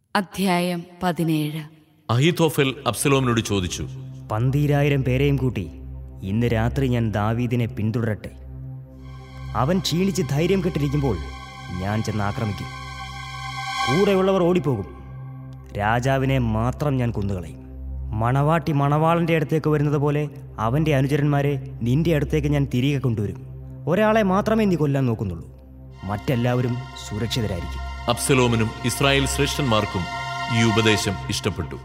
അധ്യായം 17. അഹീഥോഫെൽ അബ്സലോമിനോട് ചോദിച്ചു, 12,000 പേരെയും കൂട്ടി ഇന്ന് രാത്രി ഞാൻ ദാവീദിനെ പിന്തുടരട്ടെ? അവൻ ക്ഷീണിച്ച് ധൈര്യം കെട്ടിരിക്കുമ്പോൾ ഞാൻ ചെന്ന് ആക്രമിക്കും. കൂടെയുള്ളവർ ഓടിപ്പോകും. രാജാവിനെ മാത്രം ഞാൻ കൊന്നുകളയും. മണവാട്ടി മണവാളൻ്റെ അടുത്തേക്ക് വരുന്നത് പോലെ അവൻ്റെ അനുചരന്മാരെ നിന്റെ അടുത്തേക്ക് ഞാൻ തിരികെ കൊണ്ടുവരും. ഒരാളെ മാത്രമേ നീ കൊല്ലാൻ നോക്കുന്നുള്ളൂ, മറ്റെല്ലാവരും സുരക്ഷിതരായിരിക്കും. അബ്സലോമിനും ഇസ്രായേൽ ശ്രേഷ്ഠന്മാർക്കും ഈ ഉപദേശം ഇഷ്ടപ്പെട്ടു.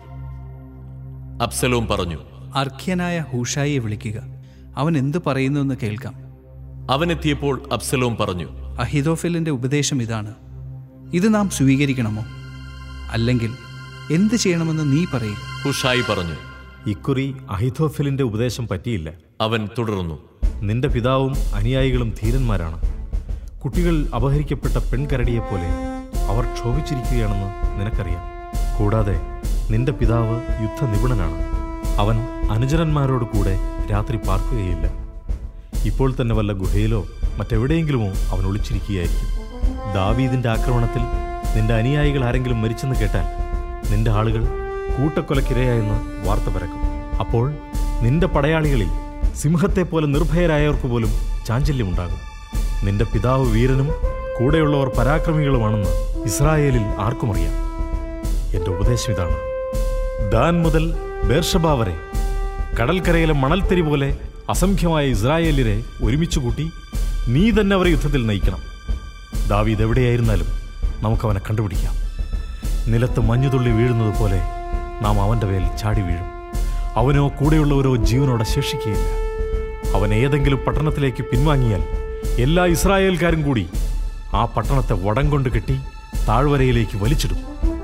അബ്സലോം പറഞ്ഞു, അർഖ്യനായ ഹൂഷായിയെ വിളിക്കുക, അവൻ എന്തു പറയുന്നുവെന്ന് കേൾക്കാം. അവനെത്തിയപ്പോൾ അബ്സലോം പറഞ്ഞു, അഹീഥോഫെലിന്റെ ഉപദേശം ഇതാണ്. ഇത് നാം സ്വീകരിക്കണമോ, അല്ലെങ്കിൽ എന്ത് ചെയ്യണമെന്ന് നീ പറയുക? ഹൂഷായി പറഞ്ഞു, ഇക്കുറി അഹീഥോഫെലിന്റെ ഉപദേശം പറ്റിയില്ല. അവൻ തുടർന്നു, നിന്റെ പിതാവും അനുയായികളും ധീരന്മാരാണ്. കുട്ടികൾ അപഹരിക്കപ്പെട്ട പെൺകരടിയെപ്പോലെ അവർ ക്ഷോഭിച്ചിരിക്കുകയാണെന്ന് നിനക്കറിയാം. കൂടാതെ നിന്റെ പിതാവ് യുദ്ധനിപുണനാണ്. അവൻ അനുചരന്മാരോട് കൂടെ രാത്രി പാർക്കുകയില്ല. ഇപ്പോൾ തന്നെ വല്ല ഗുഹയിലോ മറ്റെവിടെയെങ്കിലുമോ അവൻ ഒളിച്ചിരിക്കുകയായിരിക്കും. ദാവീദിന്റെ ആക്രമണത്തിൽ നിന്റെ അനുയായികൾ ആരെങ്കിലും മരിച്ചെന്ന് കേട്ടാൽ നിന്റെ ആളുകൾ കൂട്ടക്കൊലക്കിരയായെന്ന് വാർത്ത പരക്കും. അപ്പോൾ നിന്റെ പടയാളികളിൽ സിംഹത്തെപ്പോലെ നിർഭയരായവർക്ക് പോലും ചാഞ്ചല്യമുണ്ടാകും. നിന്റെ പിതാവ് വീരനും കൂടെയുള്ളവർ പരാക്രമികളുമാണെന്ന് ഇസ്രായേലിൽ ആർക്കും അറിയാം. എന്റെ ഉപദേശം ഇതാണ്: ദാൻ മുതൽ ബേർഷബ വരെ കടൽക്കരയിലെ മണൽത്തരി പോലെ അസംഖ്യമായ ഇസ്രായേലിനെ ഒരുമിച്ച് കൂട്ടി നീ തന്നെ അവരെ യുദ്ധത്തിൽ നയിക്കണം. ദാവീദ് എവിടെയായിരുന്നാലും നമുക്കവനെ കണ്ടുപിടിക്കാം. നിലത്ത് മഞ്ഞുതുള്ളി വീഴുന്നത് പോലെ നാം അവൻ്റെ മേൽ ചാടി വീഴും. അവനോ കൂടെയുള്ളവരോ ജീവനോടെ ശേഷിക്കുകയില്ല. അവൻ ഏതെങ്കിലും പട്ടണത്തിലേക്ക് പിൻവാങ്ങിയാൽ എല്ലാ ഇസ്രായേൽക്കാരും കൂടി ആ പട്ടണത്തെ വടം കൊണ്ട് കെട്ടി താഴ്വരയിലേക്ക് വലിച്ചിടും.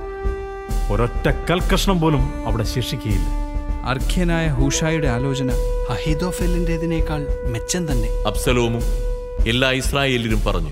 ഒരൊറ്റ കൽക്കഷ്ണം പോലും അവിടെ ശേഷിക്കുകയില്ല. അർഖ്യനായ ഹൂഷായുടെ ആലോചന അഹീഥോഫെലിന്റേതിനേക്കാൾ മെച്ചം തന്നെ. അബ്സലോമും എല്ലാ ഇസ്രായേലിലും പറഞ്ഞു.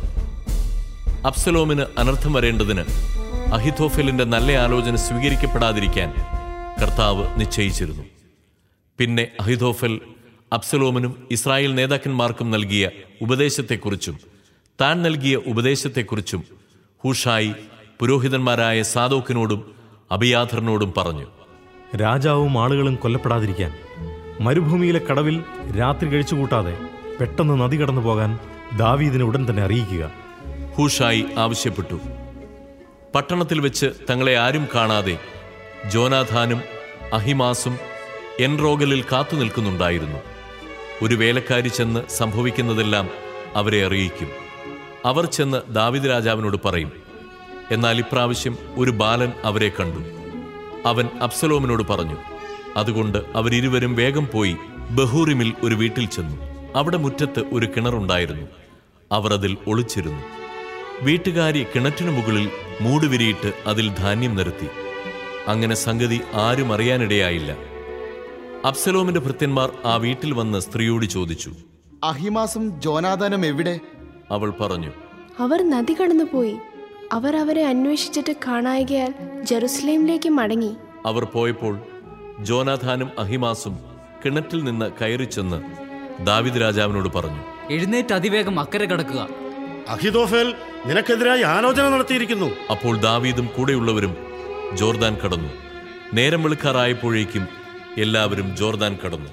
അബ്സലോമിന് അനർത്ഥം വരേണ്ടതിന് അഹീഥോഫെലിന്റെ നല്ല ആലോചന സ്വീകരിക്കപ്പെടാതിരിക്കാൻ കർത്താവ് നിശ്ചയിച്ചിരുന്നു. പിന്നെ അഹീഥോഫെൽ അബ്സലോമിനും ഇസ്രായേൽ നേതാക്കന്മാർക്കും നൽകിയ ഉപദേശത്തെക്കുറിച്ചും താൻ നൽകിയ ഉപദേശത്തെക്കുറിച്ചും ഹൂഷായി പുരോഹിതന്മാരായ സാദോക്കിനോടും അബിയാഥറിനോടും പറഞ്ഞു. രാജാവും ആളുകളും കൊല്ലപ്പെടാതിരിക്കാൻ മരുഭൂമിയിലെ കടവിൽ രാത്രി കഴിച്ചുകൂട്ടാതെ പെട്ടെന്ന് നദി കടന്നു പോകാൻ ദാവീദിനെ ഉടൻ തന്നെ അറിയിക്കുക. ഹൂഷായി ആവശ്യപ്പെട്ടു. പട്ടണത്തിൽ വെച്ച് തങ്ങളെ ആരും കാണാതെ ജോനാഥാനും അഹിമാസും എൻറോഗലിൽ കാത്തു നിൽക്കുന്നുണ്ടായിരുന്നു. ഒരു വേലക്കാരി ചെന്ന് സംഭവിക്കുന്നതെല്ലാം അവരെ അറിയിക്കും. അവർ ചെന്ന് ദാവീദ് രാജാവിനോട് പറയും. എന്നാൽ ഇപ്രാവശ്യം ഒരു ബാലൻ അവരെ കണ്ടു. അവൻ അബ്സലോമിനോട് പറഞ്ഞു. അതുകൊണ്ട് അവരിരുവരും വേഗം പോയി ബഹൂറിമിൽ ഒരു വീട്ടിൽ ചെന്നു. അവിടെ മുറ്റത്ത് ഒരു കിണറുണ്ടായിരുന്നു. അവർ അതിൽ ഒളിച്ചിരുന്നു. വീട്ടുകാരി കിണറ്റിനു മുകളിൽ മൂടുവിരിയിട്ട് അതിൽ ധാന്യം നിരത്തി. അങ്ങനെ സംഗതി ആരും അറിയാനിടയായില്ല. അബ്സലോമിന്റെ ഭൃത്യന്മാർ ആ വീട്ടിൽ വന്ന് സ്ത്രീയോട് ചോദിച്ചു, അഹിമാസും ജോനാഥാനും എവിടെ? അവൾ പറഞ്ഞു, അവർ നദി കടന്നുപോയി. അവർ അവരെ അന്വേഷിച്ചിട്ട് കാണായികയാൽ ജെറുസലേമിലേക്ക് മടങ്ങി. അവർ പോയപ്പോൾ ജോനാഥാനും അഹിമാസും കിണറ്റിൽ നിന്ന് കയറി ചെന്ന് ദാവീദ് രാജാവിനോട് പറഞ്ഞു, എഴുന്നേറ്റ് അതിവേഗം അക്കരെ കടക്കുക. അഹീഥോഫെൽ നിനക്കെതിരായി ആലോചന നടത്തിയിരിക്കുന്നു. അപ്പോൾ ദാവീദും കൂടെയുള്ളവരും ജോർദാൻ കടന്നു. നേരം വെളുക്കാറായപ്പോഴേക്കും എല്ലാവരും ജോർദാൻ കടന്നു.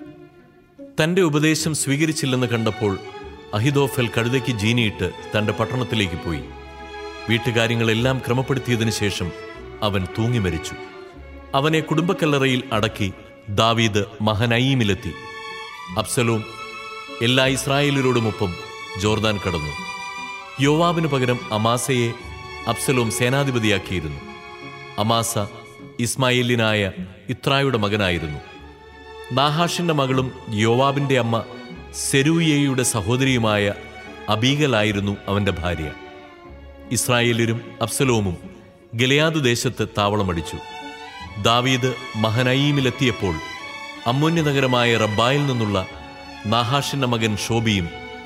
തന്റെ ഉപദേശം സ്വീകരിച്ചില്ലെന്ന് കണ്ടപ്പോൾ അഹീഥോഫെൽ കഴുതയ്ക്ക് ജീനിയിട്ട് തന്റെ പട്ടണത്തിലേക്ക് പോയി. വീട്ടുകാര്യങ്ങളെല്ലാം ക്രമപ്പെടുത്തിയതിനു ശേഷം അവൻ തൂങ്ങി മരിച്ചു. അവനെ കുടുംബക്കല്ലറയിൽ അടക്കി ദാവീദ് മഹനയീമിലെത്തി. അബ്സലോം എല്ലാ ഇസ്രായേലരോടുമൊപ്പം ജോർദാൻ കടന്നു. യോവാബിനു പകരം അമാസയെ അബ്സലോം സേനാധിപതിയാക്കിയിരുന്നു. അമാസ ഇസ്മായേലിനായ ഇത്രായുടെ മകനായിരുന്നു. നാഹാഷിന്റെ മകളും യോവാബിന്റെ അമ്മ സെരൂയയുടെ സഹോദരിയുമായ അബീഗലായിരുന്നു അവന്റെ ഭാര്യ. ഇസ്രായേലരും അബ്സലോമും ഗിലെയാദ് ദേശത്ത് താവളമടിച്ചു. ദാവീദ് മഹനയീമിലെത്തിയപ്പോൾ അമ്മോന്യ നഗരമായ റബ്ബായിൽ നിന്നുള്ള നാഹാഷിന്റെ മകൻ ഷോബിയും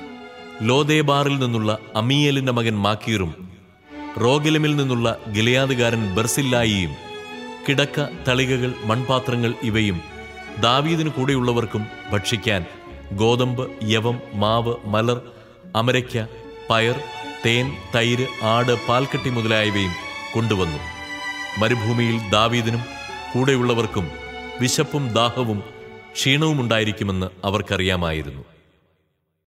ലോദേബാറിൽ നിന്നുള്ള അമീയേലിന്റെ മകൻ മാക്കീറും റോഗലിമിൽ നിന്നുള്ള ഗിലെയാദുകാരൻ ബർസില്ലായിയും കിടക്ക, തളികകൾ, മൺപാത്രങ്ങൾ ഇവയും ദാവീദിനു കൂടെയുള്ളവർക്കും ഭക്ഷിക്കാൻ ഗോതമ്പ്, യവം, മാവ്, മലർ, അമരയ്ക്ക, പയർ, തേൻ, തൈര്, ആട്, പാൽക്കട്ടി മുതലായവയും കൊണ്ടുവന്നു. മരുഭൂമിയിൽ ദാവീദിനും കൂടെയുള്ളവർക്കും വിശപ്പും ദാഹവും ക്ഷീണവും ഉണ്ടായിരിക്കുമെന്ന് അവർക്കറിയാമായിരുന്നു.